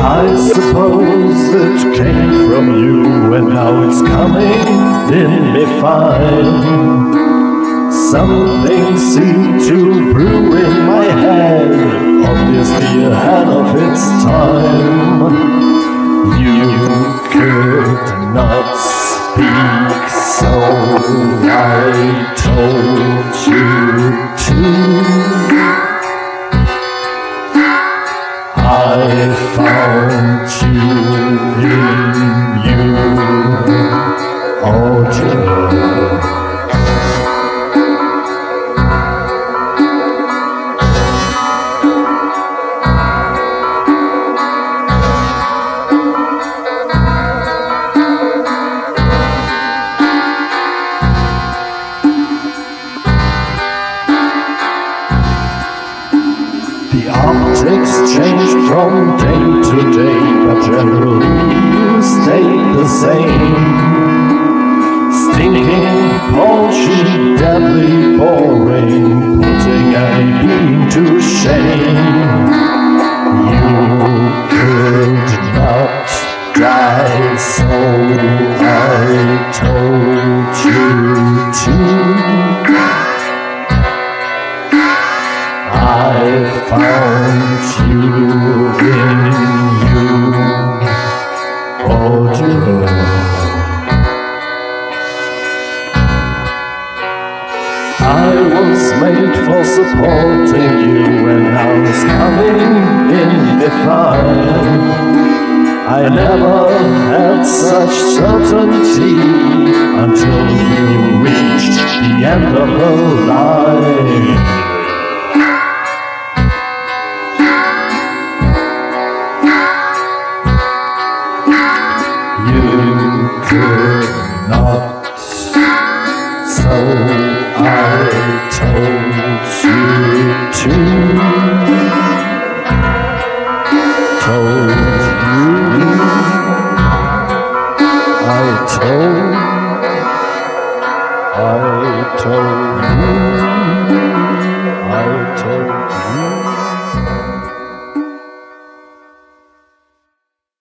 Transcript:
I suppose it came from you, and now it's coming in me fine. Something seemed to brew in my head, obviously ahead of its time. You could not speak, so I told you to. I found you in you, oh dear. The optics changed from day to day, but generally you stayed the same. Stinking, paltry, deadly boring, putting any being to shame. You could not die, so I told you to. I found you in you, oh dear. I was made for supporting you, and now it's coming in decline. I never had such certainty until you reached the end of the line. You could not, so I told you to. Told you, I told you.